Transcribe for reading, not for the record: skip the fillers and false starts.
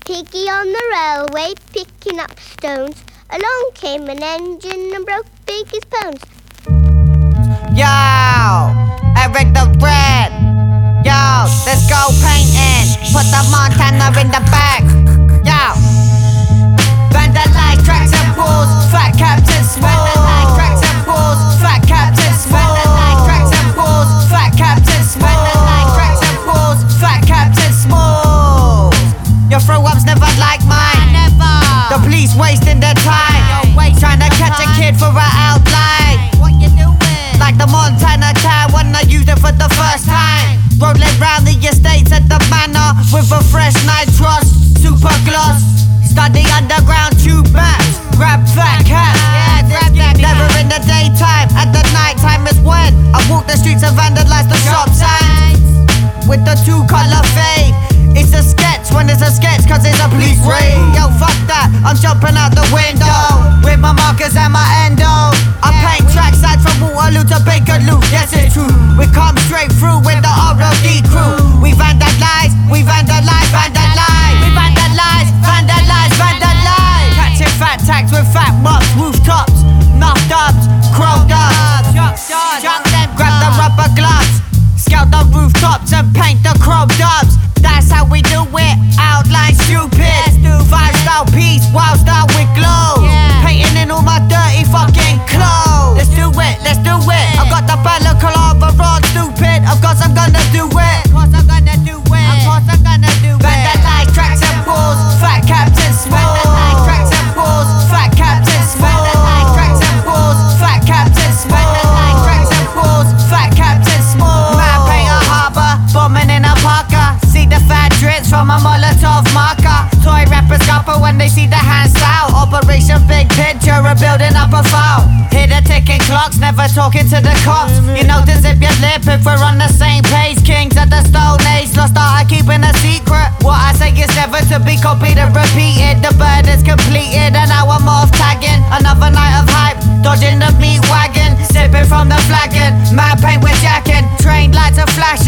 Piggy on the railway picking up stones. Along came an engine and broke Piggy's bones. Yo, Eric the Red. Yo, let's go painting. Put the Montana in the back. Yo, vandalize tracks and pools. Fat Captain Smooth. Vandalize tracks and pools. Fat Captain Smooth. Vandalize tracks and pools. Fat Captain Smooth. Vandalize tracks and pools. Fat Captain Smooth. Your throw-ups never like mine. Never. The police wasting their time. Trying to catch a kid for an outline. What you doing? Like the Montana car when I used it for the first time. Rolling round the estates at the manor with a fresh nitrous, super gloss. Study underground tube maps. Grab fat cats. Never in the daytime. At the night time is when I walk the streets and vandalize the shop signs. With the two-color fade. It's a sketch when it's a sketch, cause it's a police raid. Yo, fuck that, I'm jumping out the window with my markers and my endo. I paint tracksides from Waterloo to Bakerloo. Yes, it's true. We come straight through with the ROD crew. We vandalize, we vandalize, vandalize. We vandalize, vandalize, vandalize. Catching fat tags with fat mops, rooftops, knock dubs, crow dubs. Jump them, grab the rubber gloves. Scout the rooftops and paint the chrome dubs. That's how we do it, outline stupid. 5-star piece, wild style with glow. Painting in all my dirty fucking clothes. Let's do it, let's do it. I've got the balaclava on, stupid. Of course I'm gonna do it. Of course I'm gonna do it. Of course I'm gonna do it. Vandalize tracks and pools, Fat Captain Smooth. Vandalize tracks and pools, Fat Captain Smooth. Vandalize tracks and pools, Fat Captain Smooth. Vandalize tracks and pools, Fat Captain Smooth. Man paint a harbour, bombing in a Parker. See the fat drips from a Molotov marker. Toy rappers scupper when they see the hands out. Operation Big Picture, we're building up a file. Hear the ticking clocks, never talking to the cops. You know to zip your lip if we're on the same page. Kings of the Stone Age, lost art, keeping a secret. What I say is never to be copied and repeated. The bird is completed and now I'm off tagging. Another night of hype, dodging the meat wagon. Sipping from the flagon, man paint with jacking. Train lights are flashing.